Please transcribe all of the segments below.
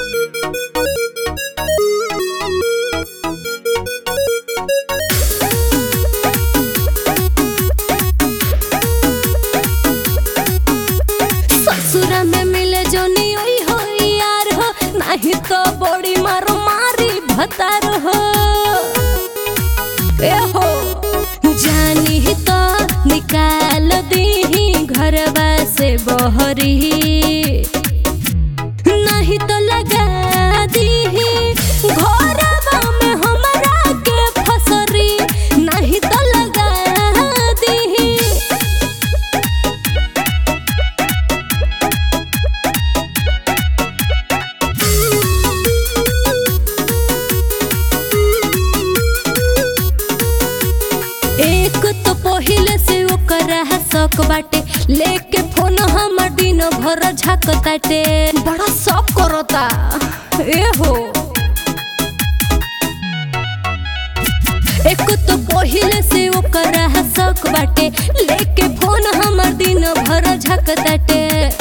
ससुरा में मिले जो नी ओई हो यार हो, नहीं तो बड़ी मारो मारी भतार हो। ए हो जानी तो निकाल दी घरवा से बहरी, नहीं तो लगा दी घरवा में हमरा के फसरी, नहीं तो लगा दी। एक तो पहिले से ओकरा शौक बाटे, लेके फोन हमर दिन भर झकताटे, बड़ा शौक करता। ए हो एक तो पहिले से ओकरा शौक बाटे, लेके फोन हमर दिन भर झकताटे।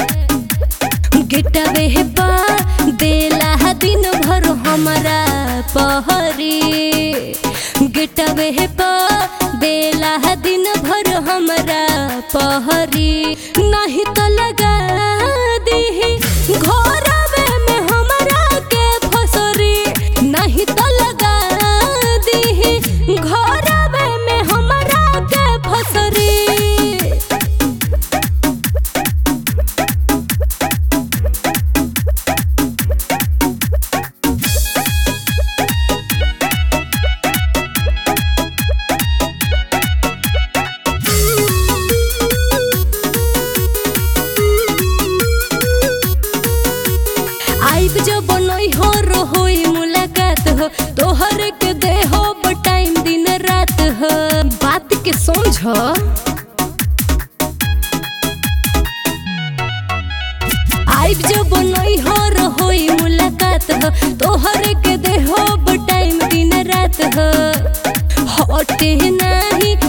गिटावे हे पा देला दिन भर हमरा पहरी, गिटावे हे पा देला दिन भर हमरा पहरी, नहीं तो लगा दी घरवे में हमरा के फसरी, नहीं तो लगा दी घरवे में हमरा के फसरी। आइब जो बनई हो रोई मुलाकात हो, तोहर के दे हो टाइम दिन रात हो, बात के समझ। आइब जो बनई हो रोई मुलाकात हो, तोहर के दे हो टाइम दिन रात हो। हटे नहीं